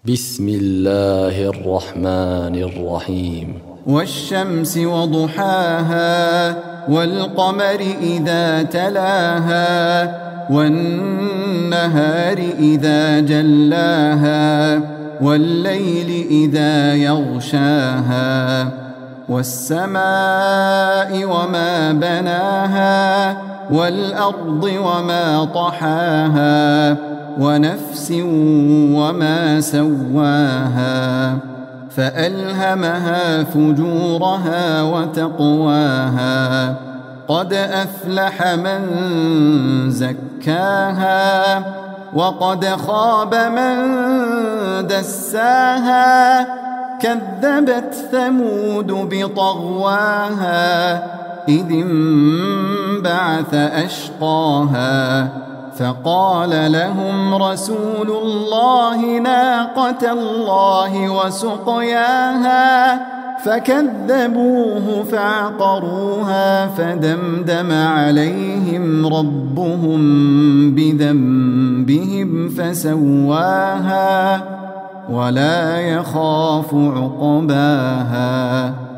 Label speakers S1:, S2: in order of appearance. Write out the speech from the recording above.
S1: بسم الله الرحمن الرحيم
S2: والشمس وضحاها والقمر إذا تلاها والنهار إذا جلاها والليل إذا يغشاها والسماء وما بناها والأرض وما طحاها ونفس وما سواها فألهمها فجورها وتقواها قد أفلح من زكاها وقد خاب من دساها كذبت ثمود بطغواها إذ انبعث أشقاها فقال لهم رسول الله ناقة الله وسقياها فكذبوه فعقروها فدمدم عليهم ربهم بذنبهم فسواها ولا يخاف عقباها.